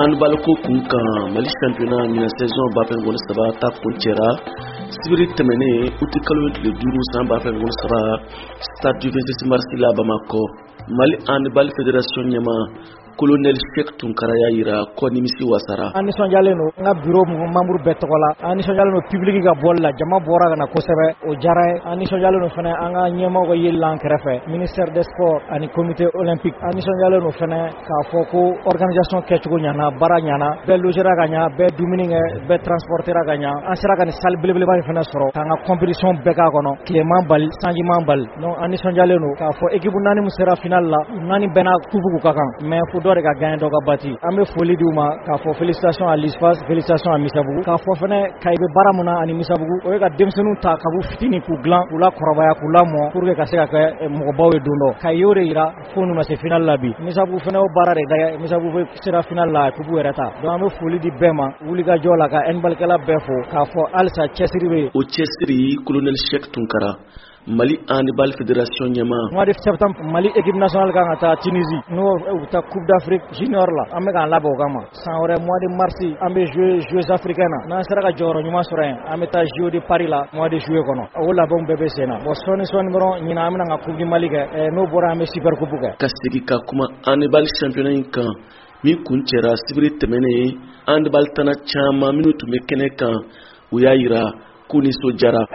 handball ko kun kan Mali championnat ɲina saison bafɛn gɔni saba ta kuncɛra sibiri tɛmɛnen uti kalo le 5 san bafɛn gɔni saba stade du 26 mars la Bamako. Mali handball fédération ɲɛma Colonel Cheikh Tunkara y'a yira ko nimisi wasara. An nisɔndiyalen don n ka bureau membre bɛɛ tɔgɔ la. An nisɔndiyalen don public ka bɔli la, jama bɔra ka na kosɛbɛ, o diyara ye. An nisɔndiyalen don fɛnɛ an ka ɲɛmɔgɔ ka yeli an kɛrɛfɛ, ministère des sports ani comité olympique. An nisɔndiyalen don fɛnɛ k'a fɔ ko organisation kɛcogo ɲana, baara ɲana, bɛɛ logera ka ɲa, bɛɛ dumuni kɛ, bɛɛ transportera ka ɲa. An sera ka ni salle belebeleba in fɛnɛ sɔrɔ k'an ka compétition bɛɛ k'a kɔnɔ, tilema bali, sanji man bali. Donc an nisɔndiyalen don k'a fɔ équipe 4 min sera finale la, 4 bɛɛ n'a kubu ka kan, mais fo dɔ de ka gagner dɔ ka bati. An bɛ foli di u ma k'a fɔ félicitations à l'ISFAS, félicitations à Misabugu. K'a fɔ fɛnɛ Kayi bɛ baara mun na ani Misabugu, o ye ka denmisɛnninw ta ka b'u fitini k'u dilan, k'u la kɔrɔbaya, k'u lamɔ pour que ka se ka kɛ mɔgɔbaw ye don dɔ. Kayi y'o de yira fo nu ma se finale la bi. Misabugu fɛnɛ o baara de kɛ, Misabugu bɛ sera finale la kubu yɛrɛ ta. Donc an bɛ foli di bɛɛ ma, wulikajɔ la ka handballkɛla bɛɛ fo, k'a fɔ halisa cɛsiri bɛ yen. O cɛsiri Colonel Cheikh Tunkara Mali handball fédération ɲɛma. Mois de septembre Mali équipe nationale kan ka taa Tunisie n'o u taa Coupe d'Afrique junior la, an bɛ k'an labɛn o kama. San wɛrɛ mois de mars an bɛ jouer Jeux africains na, n'an sera ka jɔyɔrɔ ɲuman sɔrɔ yen an bɛ taa Jeux de Paris la mois de juillet kɔnɔ. O labɛnw bɛɛ bɛ sen na. Bon sɔɔni dɔrɔn ɲina an bɛna ka Coupe du Mali kɛ, n'o bɔra an bɛ Super Coupe kɛ. Ka segin ka kuma handball championnat in kan min kun cɛra sibiri tɛmɛnen handball tana caman minnu tun bɛ kɛnɛ kan u y'a yira k'u nisɔndiyara.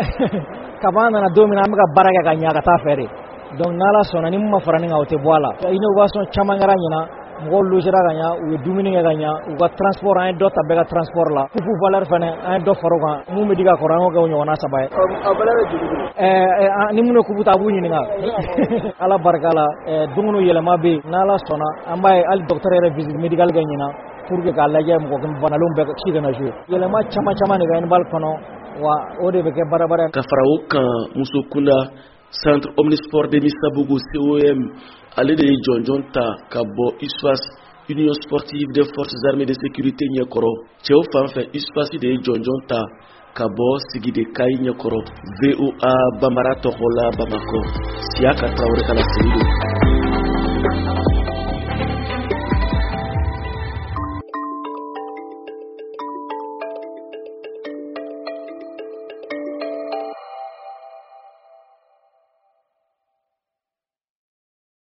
Kaban nana don min na an bɛ ka baara kɛ ka ɲa ka taa fɛ de. Donc n'Ala sɔnna ni mun ma fara nin kan o tɛ bɔ a la. Innovation caman kɛra ɲina, mɔgɔw logera ka ɲa, u ye dumuni kɛ ka ɲa, u ka transport an ye dɔ ta bɛɛ ka transport la. Coupe valeur fɛnɛ an ye dɔ fara o kan, mun bɛ di ka kɔrɔ an y'o kɛ o ɲɔgɔnna 3 ye. A valeur ye joli ye? Ni mun ye coupe ta a b'u ɲininka. Ala barika la, dumuni yɛlɛma bɛ yen, n'Ala sɔnna an b'a ye hali docteur yɛrɛ visite médicale kɛ ɲina pour que k'a lajɛ mɔgɔ banalenw bɛɛ si kana jouer. Yɛlɛma caman de bɛ handball kɔnɔ. Wa o de bɛ kɛ barabara. Ka fara o kan muso kunda centre omnisport de Misabugu COM ale de ye jɔnjɔn ta ka bɔ USFAS Union sportive des forces armées de sécurité ɲɛkɔrɔ. Cɛw fan fɛ USFAS de ye jɔnjɔn ta ka bɔ Sigide Kayi ɲɛkɔrɔ. VOA Bambara tɔgɔ la Bamako. Siaka Traoré ka laseli don.